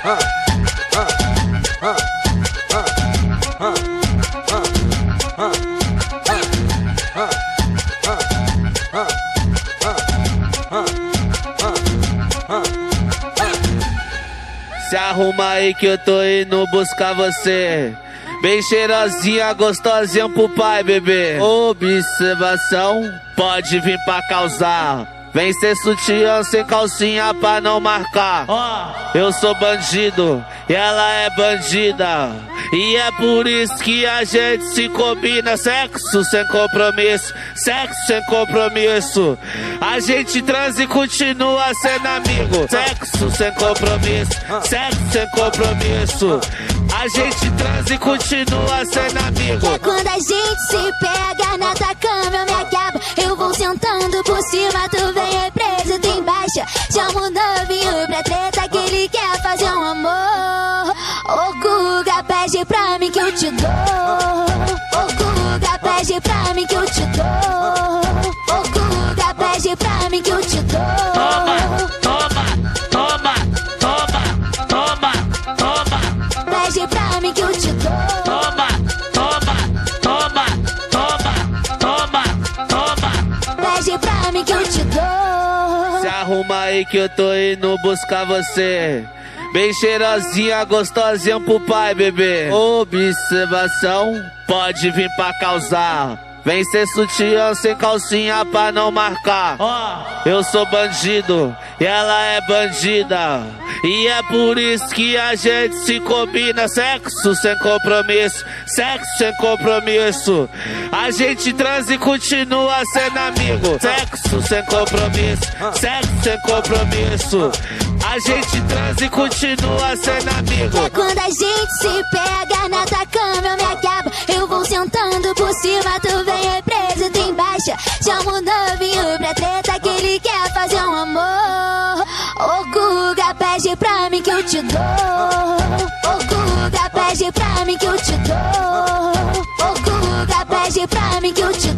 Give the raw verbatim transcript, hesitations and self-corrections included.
Se arruma aí que eu tô indo buscar você. Bem cheirosinha, gostosinha pro pai, bebê. Observação, pode vir pra causar. Vem ser sutiã sem calcinha pra não marcar. Eu sou bandido e ela é bandida, e é por isso que a gente se combina. Sexo sem compromisso, sexo sem compromisso. A gente transa e continua sendo amigo. Sexo sem compromisso, sexo sem compromisso. A gente transa e continua sendo amigo. É quando a gente se pega na tua cama, eu me acabo. Eu vou sentando por cima, tu vem represa, tu embaixo. Chama o novinho pra treta que ele quer fazer um amor. Ô Guga, pede pra mim que eu te dou. Ô Guga, pede pra mim que eu te dou. Ô Guga, pede pra mim que eu te dou. Toma, toma, toma, toma, toma, toma. Pede pra mim que eu te dou. Toma, toma, toma, toma, toma, toma. Pede pra mim que eu te dou. Se arruma aí que eu tô indo buscar você. Bem cheirosinha, gostosinha pro pai, bebê. Observação, pode vir pra causar. Vem ser sutiã sem calcinha pra não marcar. Eu sou bandido e ela é bandida, e é por isso que a gente se combina. Sexo sem compromisso, sexo sem compromisso. A gente transa e continua sendo amigo. Sexo sem compromisso, sexo sem compromisso. A gente transa e continua sendo amigo. É quando a gente se pega na tua cama, eu me acabo. Eu vou sentando por cima, tu vem represa, tu embaixo. Chama o novinho pra treta que ele quer fazer um amor. Ô Guga, pede pra mim que eu te dou. Ô Guga, pede pra mim que eu te dou. Ô Guga, pede pra mim que eu te